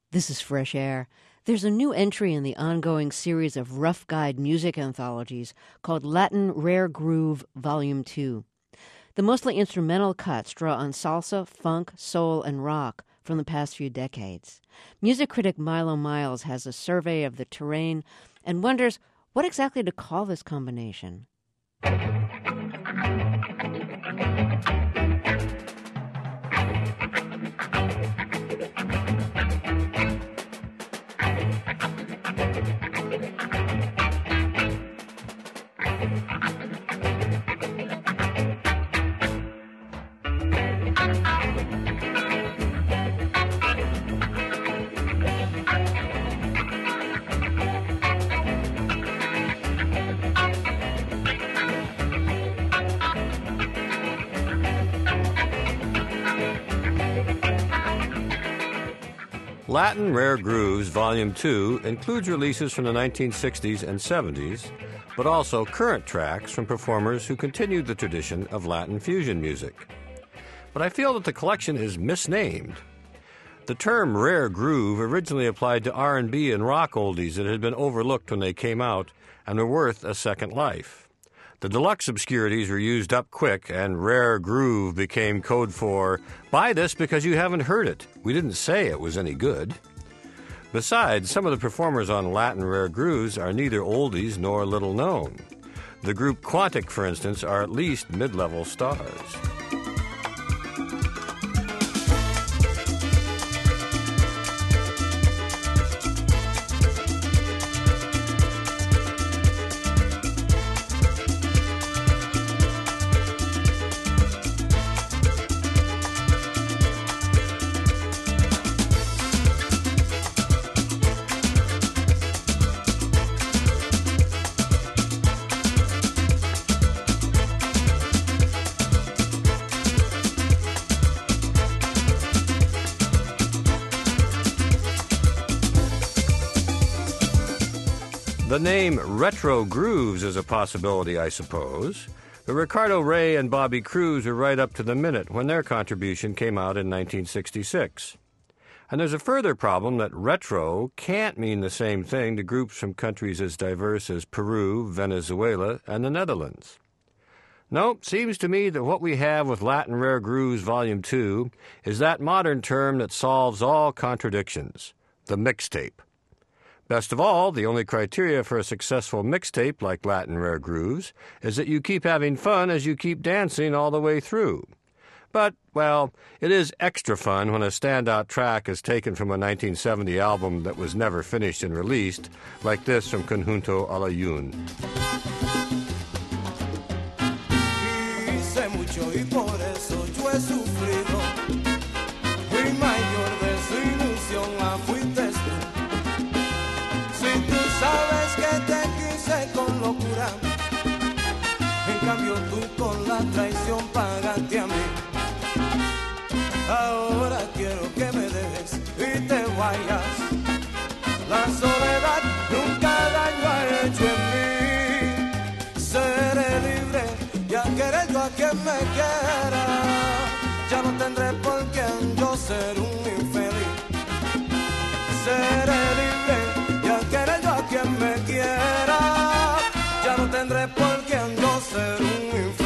This is Fresh Air. There's a new entry in the ongoing series of Rough Guide music anthologies called Latin Rare Groove Volume 2. The mostly instrumental cuts draw on salsa, funk, soul, and rock from the past few decades. Music critic Milo Miles has a survey of the terrain and wonders what exactly to call this combination. Latin Rare Grooves Volume 2 includes releases from the 1960s and 70s, but also current tracks from performers who continued the tradition of Latin fusion music. But I feel that the collection is misnamed. The term rare groove originally applied to R&B and rock oldies that had been overlooked when they came out and were worth a second life. The deluxe obscurities were used up quick, and rare groove became code for, buy this because you haven't heard it. We didn't say it was any good. Besides, some of the performers on Latin Rare Grooves are neither oldies nor little known. The group Quantic, for instance, are at least mid-level stars. The name Retro Grooves is a possibility, I suppose. But Ricardo Rey and Bobby Cruz were right up to the minute when their contribution came out in 1966. And there's a further problem that retro can't mean the same thing to groups from countries as diverse as Peru, Venezuela, and the Netherlands. No, seems to me that what we have with Latin Rare Grooves Volume 2 is that modern term that solves all contradictions, the mixtape. Best of all, the only criteria for a successful mixtape like Latin Rare Grooves is that you keep having fun as you keep dancing all the way through. But, well, it is extra fun when a standout track is taken from a 1970 album that was never finished and released, like this from Conjunto Alayun. Hice mucho y por eso yo he sufrido. Fui mayor de su ilusión, la fuiste tú. Si tú sabes que te quise con locura, en cambio tú con la traición pagaste a mí. Ahora quiero que me dejes y te vayas. La soledad nunca daño ha hecho en mí. Seré libre, ya querré yo a quien me quiera. Ya no tendré por quien yo ser un infeliz. Seré libre, ya querré yo a quien me quiera. Ya no tendré por quien yo ser un infeliz.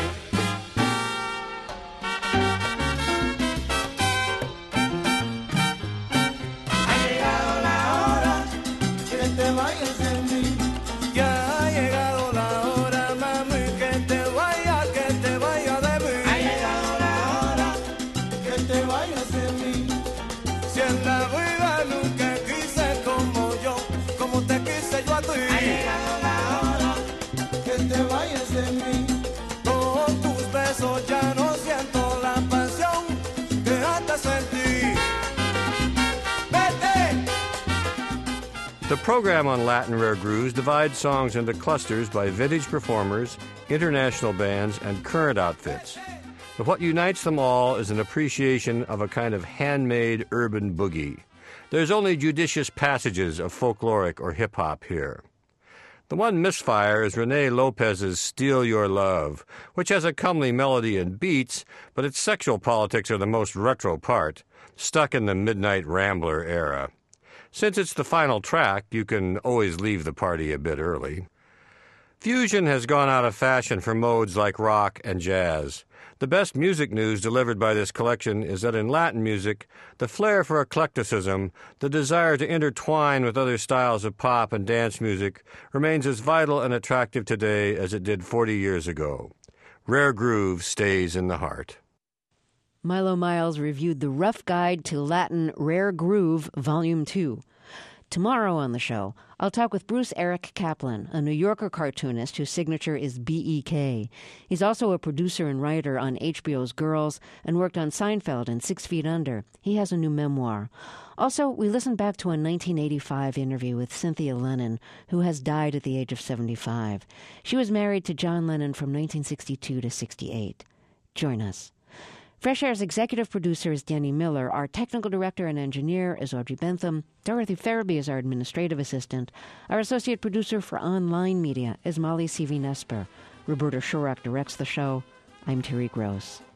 The program on Latin Rare Grooves divides songs into clusters by vintage performers, international bands, and current outfits. But what unites them all is an appreciation of a kind of handmade urban boogie. There's only judicious passages of folkloric or hip-hop here. The one misfire is Renee Lopez's Steal Your Love, which has a comely melody and beats, but its sexual politics are the most retro part. stuck in the Midnight Rambler era. Since it's the final track, you can always leave the party a bit early. Fusion has gone out of fashion for modes like rock and jazz. The best music news delivered by this collection is that in Latin music, the flair for eclecticism, the desire to intertwine with other styles of pop and dance music, remains as vital and attractive today as it did 40 years ago. Rare Groove stays in the heart. Milo Miles reviewed The Rough Guide to Latin Rare Groove, Volume 2. Tomorrow on the show, I'll talk with Bruce Eric Kaplan, a New Yorker cartoonist whose signature is BEK. He's also a producer and writer on HBO's Girls and worked on Seinfeld and 6 Feet Under. He has a new memoir. Also, we listened back to a 1985 interview with Cynthia Lennon, who has died at the age of 75. She was married to John Lennon from 1962 to 68. Join us. Fresh Air's executive producer is Danny Miller. Our technical director and engineer is Audrey Bentham. Dorothy Farabee is our administrative assistant. Our associate producer for online media is Molly Seavey-Nesper. Roberta Shorak directs the show. I'm Terry Gross.